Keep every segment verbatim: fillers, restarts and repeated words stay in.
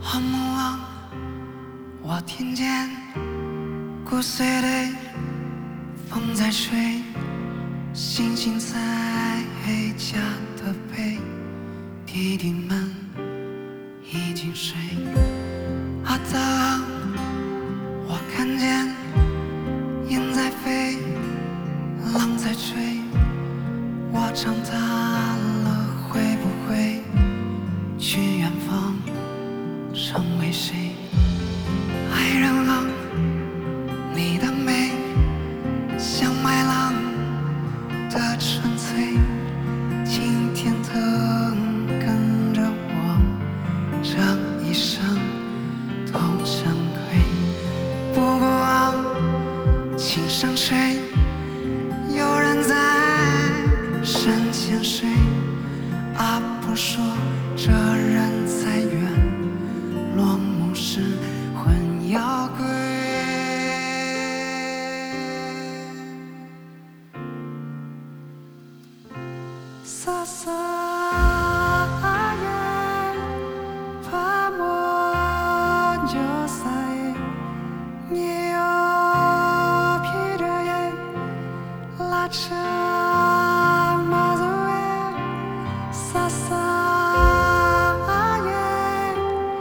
好梦啊，我听见骨碎的风在吹，星星在黑家的背，弟弟们已经睡。啊，早啊，我看见烟在飞，浪在吹，我长大了会不会去远方成为谁？爱人啊，你的美像麦浪的纯粹，今天的跟着我这一生都珍贵。不过啊，轻声吹，有人在山前睡，啊，不说这人在远，落幕时魂要归。撒撒yen 파묻어사에 네 옆이래 라차마도에撒撒yen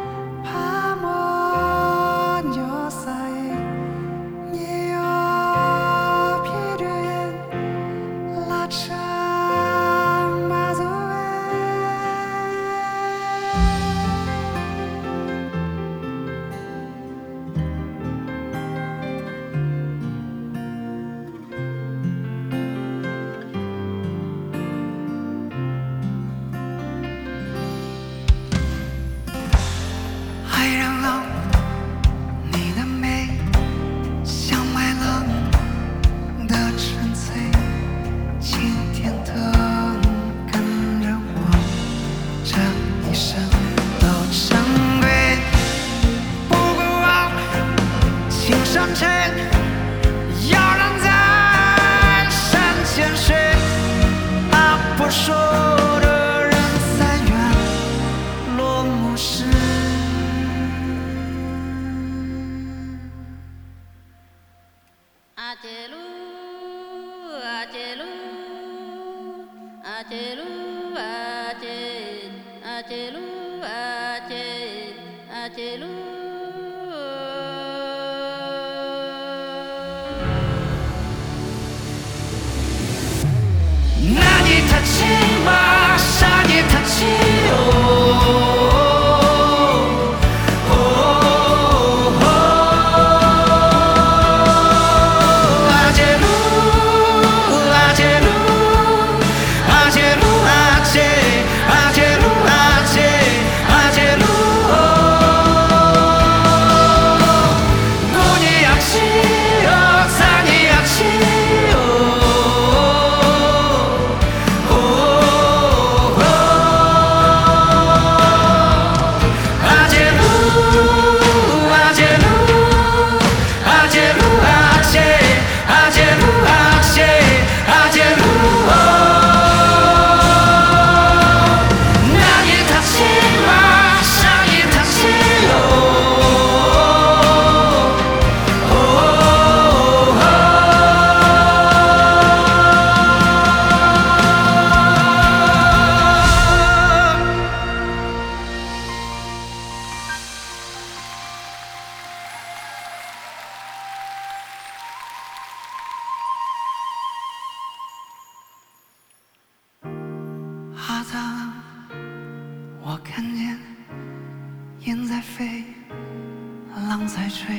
파묻어사에 네 옆이래 라차爱人啊，你的美像麦浪的纯粹，今天的跟着我这一生都珍贵。不过啊，青山吹，有人在山前睡，啊，不说的人在远，落幕时 Acelu, acelu, acelu, acel, acelu, acel, acelu. 나니 타지 마, 산이 타지 오.啊，早啊，我看见烟在飞，浪在吹，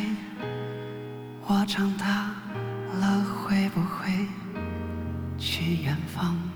我长大了会不会去远方？